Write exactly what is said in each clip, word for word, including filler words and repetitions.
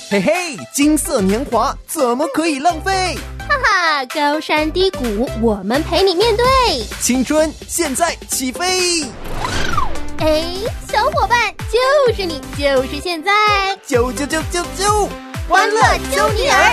嘿嘿，金色年华怎么可以浪费？ 哈哈，高山低谷我们陪你面对， 青春现在起飞。 哎，小伙伴，就是你，就是现在， 啾啾啾啾啾， 欢乐啾尼尔，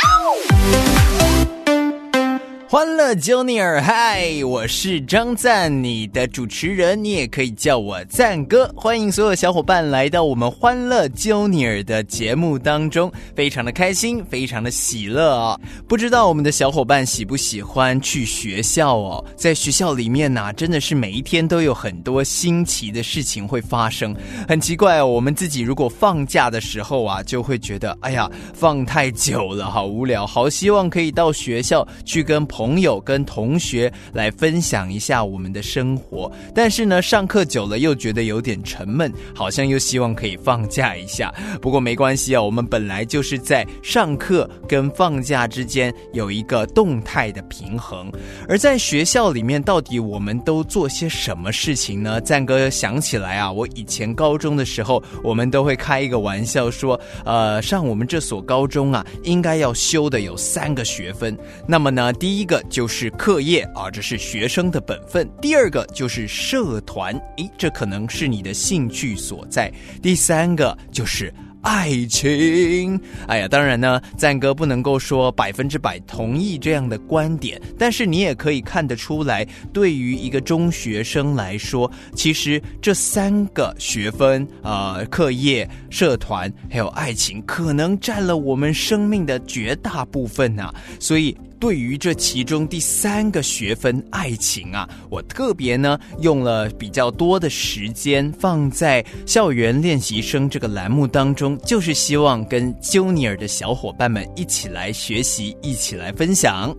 欢乐啾尼尔，嗨，我是张赞，你的主持人，你也可以叫我赞哥。欢迎所有小伙伴来到我们欢乐啾尼尔的节目当中，非常的开心，非常的喜乐哦。不知道我们的小伙伴喜不喜欢去学校哦？在学校里面啊，真的是每一天都有很多新奇的事情会发生。很奇怪哦，我们自己如果放假的时候啊，就会觉得哎呀，放太久了，好无聊，好希望可以到学校去跟朋友跟同学来分享一下我们的生活，但是呢上课久了又觉得有点沉闷，好像又希望可以放假一下。不过没关系啊，我们本来就是在上课跟放假之间有一个动态的平衡。而在学校里面到底我们都做些什么事情呢？赞哥想起来啊，我以前高中的时候，我们都会开一个玩笑说，呃，上我们这所高中啊，应该要修的有三个学分。那么呢，第一个就是课业啊，这是学生的本分；第二个就是社团，诶，这可能是你的兴趣所在；第三个就是爱情。哎呀，当然呢，赞哥不能够说百分之百同意这样的观点，但是你也可以看得出来，对于一个中学生来说，其实这三个学分，呃，课业、社团还有爱情，可能占了我们生命的绝大部分啊。所以对于这其中第三个学分爱情啊，我特别呢用了比较多的时间放在校园练习生这个栏目当中，就是希望跟啾尼尔的小伙伴们一起来学习，一起来分享。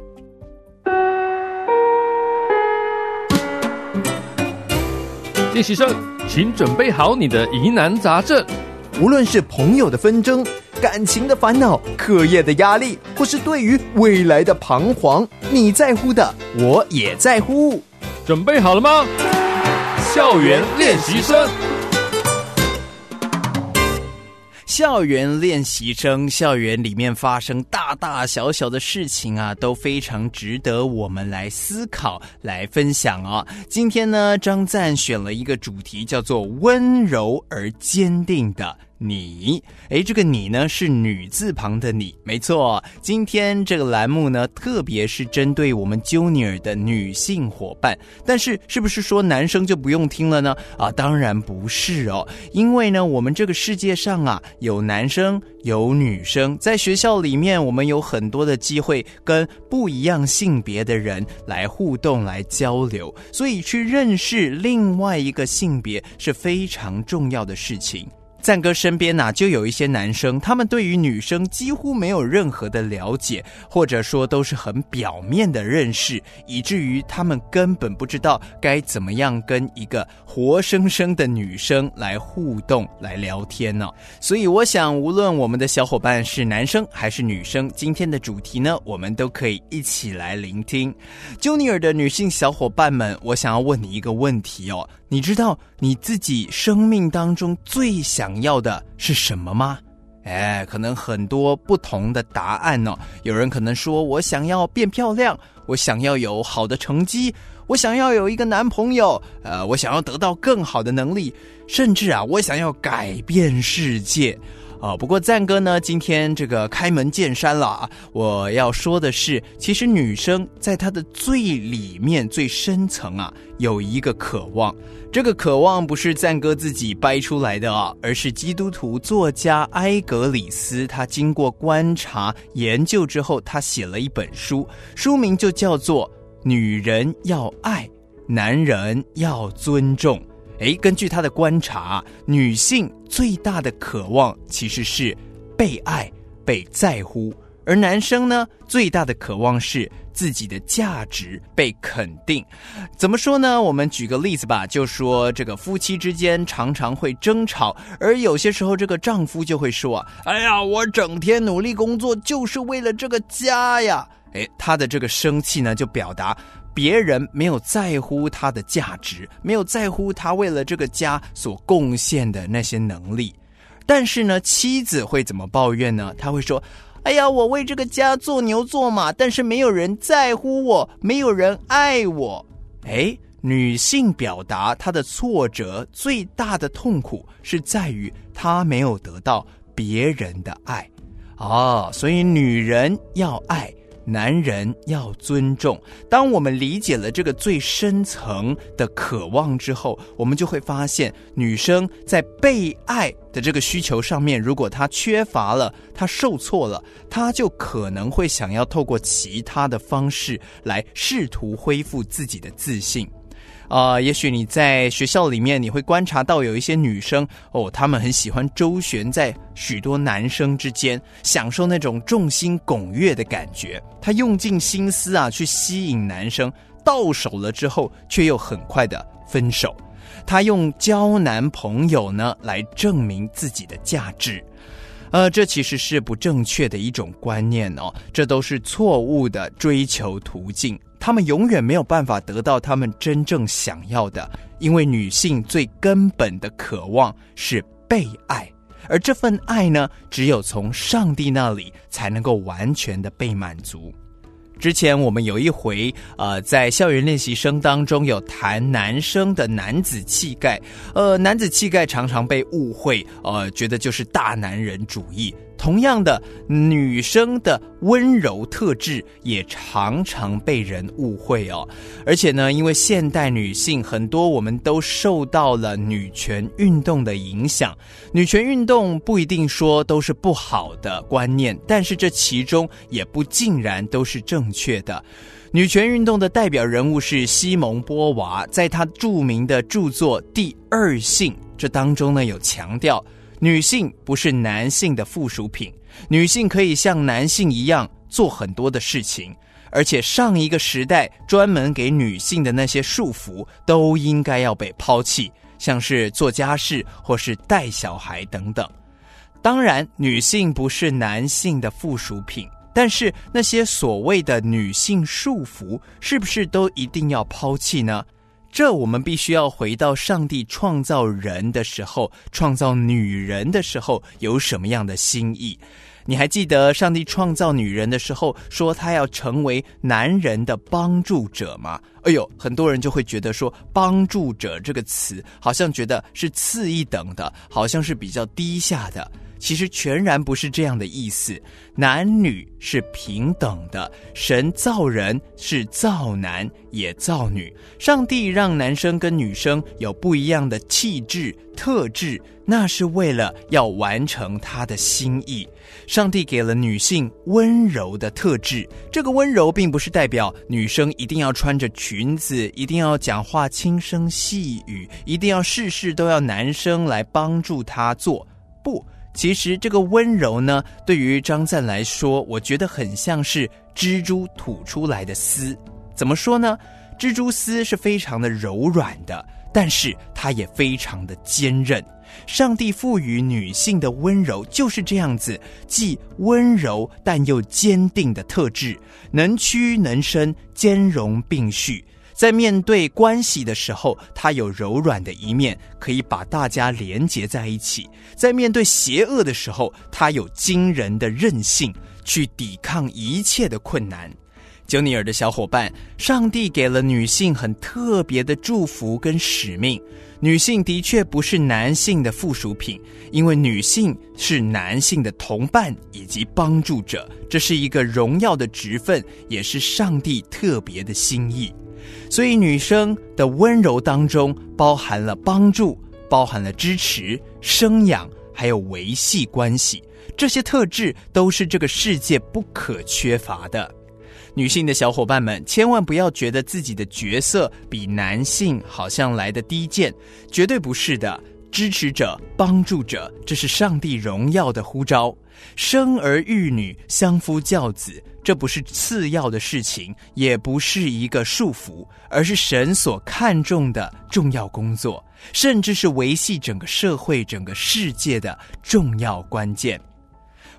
练习生，请准备好你的疑难杂症。 无论是朋友的纷争、感情的烦恼、课业的压力，或是对于未来的彷徨，你在乎的，我也在乎。 准备好了吗？校园练习生。 校园练习生，校园里面发生大大小小的事情啊，都非常值得我们来思考、来分享哦。今天呢，张赞选了一个主题，叫做温柔而坚定的你。诶，这个你呢是女字旁的你，没错。今天这个栏目呢，特别是针对我们啾尼尔的女性伙伴。但是是不是说男生就不用听了呢？啊，当然不是哦。因为呢，我们这个世界上啊，有男生有女生，在学校里面我们有很多的机会跟不一样性别的人来互动、来交流，所以去认识另外一个性别是非常重要的事情。赞哥身边啊，就有一些男生，他们对于女生几乎没有任何的了解，或者说都是很表面的认识，以至于他们根本不知道该怎么样跟一个活生生的女生来互动、来聊天呢。所以我想，无论我们的小伙伴是男生还是女生，今天的主题呢，我们都可以一起来聆听。啾尼尔的女性小伙伴们，我想要问你一个问题哦，你知道你自己生命当中最想要的是什么吗？哎，可能很多不同的答案哦。有人可能说，我想要变漂亮，我想要有好的成绩，我想要有一个男朋友，呃，我想要得到更好的能力，甚至啊，我想要改变世界。啊、哦，不过赞哥呢，今天这个开门见山了啊！我要说的是，其实女生在她的最里面、最深层啊，有一个渴望。这个渴望不是赞哥自己掰出来的啊，而是基督徒作家埃格里斯他经过观察研究之后，他写了一本书，书名就叫做《女人要爱，男人要尊重》。诶，根据他的观察，女性最大的渴望其实是被爱、被在乎，而男生呢，最大的渴望是自己的价值被肯定。怎么说呢？我们举个例子吧，就说这个夫妻之间常常会争吵，而有些时候这个丈夫就会说，哎呀，我整天努力工作就是为了这个家呀。诶，他的这个生气呢，就表达别人没有在乎他的价值，没有在乎他为了这个家所贡献的那些能力。 但是呢，妻子会怎么抱怨呢？她会说，哎呀，我为这个家做牛做马，但是没有人在乎我，没有人爱我。诶，女性表达她的挫折最大的痛苦是在于她没有得到别人的爱。哦，所以女人要爱，男人要尊重。当我们理解了这个最深层的渴望之后，我们就会发现，女生在被爱的这个需求上面，如果她缺乏了，她受挫了，她就可能会想要透过其他的方式来试图恢复自己的自信。呃，也许你在学校里面，你会观察到有一些女生哦，她们很喜欢周旋在许多男生之间，享受那种众星拱月的感觉。她用尽心思啊，去吸引男生，到手了之后，却又很快的分手。她用交男朋友呢，来证明自己的价值。呃，这其实是不正确的一种观念哦，这都是错误的追求途径。他们永远没有办法得到他们真正想要的，因为女性最根本的渴望是被爱，而这份爱呢，只有从上帝那里才能够完全的被满足。之前我们有一回呃，在校园练习生当中有谈男生的男子气概，呃，男子气概常常被误会，呃，觉得就是大男人主义。同样的，女生的温柔特质也常常被人误会哦。而且呢，因为现代女性很多，我们都受到了女权运动的影响。女权运动不一定说都是不好的观念，但是这其中也不尽然都是正确的。女权运动的代表人物是西蒙波娃，在她著名的著作《第二性》这当中呢，有强调女性不是男性的附属品，女性可以像男性一样做很多的事情，而且上一个时代专门给女性的那些束缚都应该要被抛弃，像是做家事或是带小孩等等。当然，女性不是男性的附属品，但是那些所谓的女性束缚，是不是都一定要抛弃呢？这我们必须要回到上帝创造人的时候，创造女人的时候有什么样的心意。你还记得上帝创造女人的时候说她要成为男人的帮助者吗？哎呦，很多人就会觉得说帮助者这个词好像觉得是次一等的，好像是比较低下的。其实全然不是这样的意思，男女是平等的，神造人是造男也造女，上帝让男生跟女生有不一样的气质特质，那是为了要完成他的心意。上帝给了女性温柔的特质，这个温柔并不是代表女生一定要穿着裙子，一定要讲话轻声细语，一定要事事都要男生来帮助她做，不，其实这个温柔呢，对于张赞来说，我觉得很像是蜘蛛吐出来的丝。怎么说呢？蜘蛛丝是非常的柔软的，但是它也非常的坚韧。上帝赋予女性的温柔就是这样子，既温柔但又坚定的特质，能屈能伸，兼容并蓄。在面对关系的时候，它有柔软的一面，可以把大家连结在一起；在面对邪恶的时候，它有惊人的韧性，去抵抗一切的困难。九尼尔的小伙伴，上帝给了女性很特别的祝福跟使命。女性的确不是男性的附属品，因为女性是男性的同伴以及帮助者，这是一个荣耀的职分，也是上帝特别的心意。所以女生的温柔当中包含了帮助，包含了支持、生养，还有维系关系，这些特质都是这个世界不可缺乏的。女性的小伙伴们，千万不要觉得自己的角色比男性好像来得低贱，绝对不是的。支持者、帮助者，这是上帝荣耀的呼召。生儿育女、相夫教子，这不是次要的事情，也不是一个束缚，而是神所看重的重要工作，甚至是维系整个社会、整个世界的重要关键。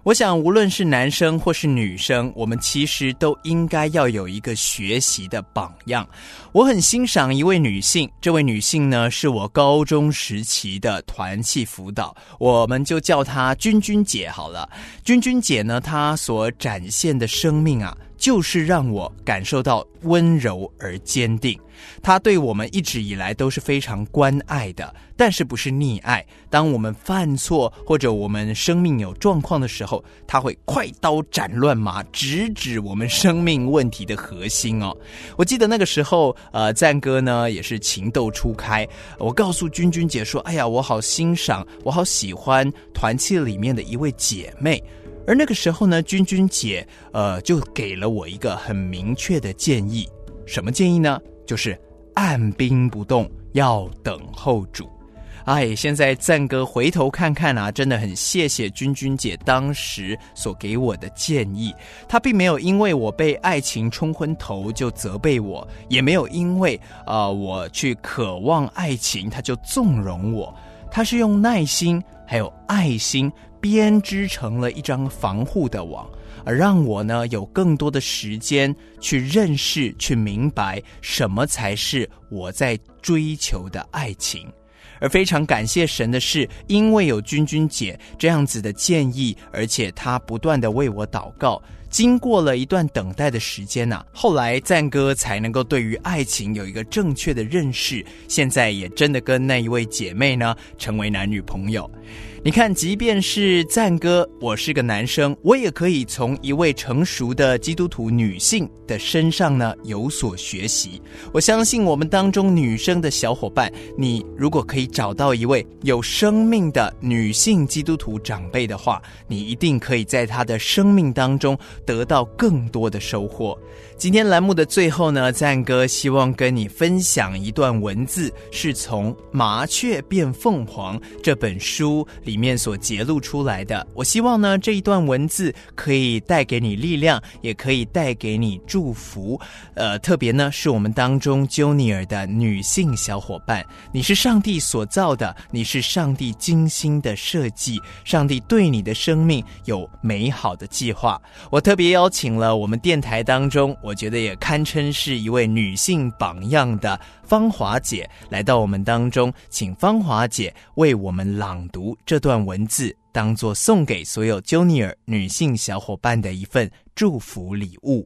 我想无论是男生或是女生，我们其实都应该要有一个学习的榜样。我很欣赏一位女性，这位女性呢是我高中时期的团契辅导，我们就叫她君君姐好了。君君姐呢，她所展现的生命啊，就是让我感受到温柔而坚定。他对我们一直以来都是非常关爱的，但是不是溺爱。当我们犯错或者我们生命有状况的时候，他会快刀斩乱麻，直指我们生命问题的核心哦。我记得那个时候呃，赞哥呢也是情窦初开，我告诉君君姐说，哎呀，我好欣赏，我好喜欢团契里面的一位姐妹。而那个时候呢，君君姐呃就给了我一个很明确的建议。什么建议呢？就是按兵不动，要等候主。哎，现在赞哥回头看看啊，真的很谢谢君君姐当时所给我的建议。她并没有因为我被爱情冲昏头就责备我，也没有因为呃我去渴望爱情她就纵容我。她是用耐心还有爱心编织成了一张防护的网，而让我呢有更多的时间去认识、去明白什么才是我在追求的爱情。而非常感谢神的是，因为有君君姐这样子的建议，而且她不断的为我祷告，经过了一段等待的时间啊，后来赞哥才能够对于爱情有一个正确的认识，现在也真的跟那一位姐妹呢成为男女朋友。你看，即便是赞哥，我是个男生，我也可以从一位成熟的基督徒女性的身上呢有所学习。我相信我们当中女生的小伙伴，你如果可以找到一位有生命的女性基督徒长辈的话，你一定可以在她的生命当中得到更多的收获。今天栏目的最后呢，赞哥希望跟你分享一段文字，是从《麻雀变凤凰》这本书里面所揭露出来的。我希望呢，这一段文字可以带给你力量，也可以带给你祝福。呃，特别呢，是我们当中 Junior 的女性小伙伴，你是上帝所造的，你是上帝精心的设计，上帝对你的生命有美好的计划。我特别邀请了我们电台当中，我觉得也堪称是一位女性榜样的芳华姐来到我们当中，请芳华姐为我们朗读这段文字，当作送给所有 Junior 女性小伙伴的一份祝福礼物。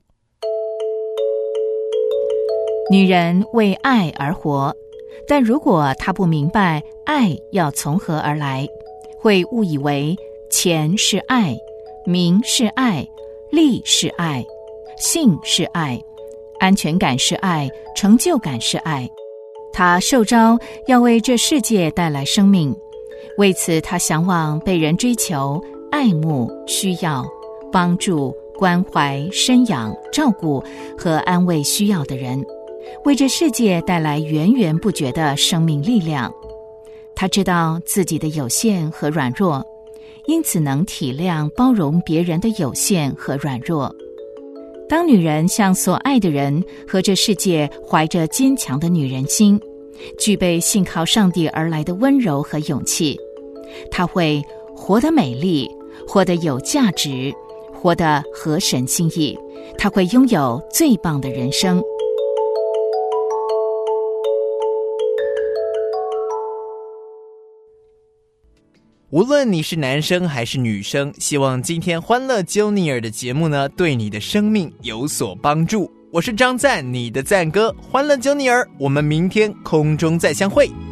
女人为爱而活，但如果她不明白爱要从何而来，会误以为钱是爱，名是爱，利是爱，性是爱，安全感是爱，成就感是爱。他受召要为这世界带来生命，为此他向往被人追求、爱慕、需要、帮助、关怀、生养、照顾和安慰需要的人，为这世界带来源源不绝的生命力量。他知道自己的有限和软弱，因此能体谅包容别人的有限和软弱。当女人向所爱的人和这世界怀着坚强的女人心，具备信靠上帝而来的温柔和勇气，她会活得美丽，活得有价值，活得合神心意。她会拥有最棒的人生。 无论你是男生还是女生，希望今天欢乐 Junior 的节目呢，对你的生命有所帮助。我是张赞，你的赞哥，欢乐 Junior， 我们明天空中再相会。